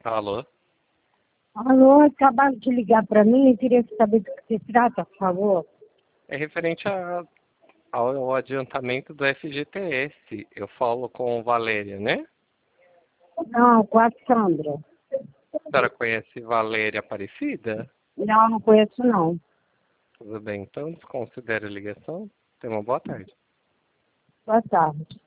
Alô? Alô, acabaram de ligar para mim e queria saber do que se trata, por favor. É referente ao adiantamento do FGTS. Eu falo com Valéria, né? Não, com a Sandra. A senhora conhece Valéria Aparecida? Não conheço não. Tudo bem, então desconsidere a ligação. Tenha uma boa tarde. Boa tarde.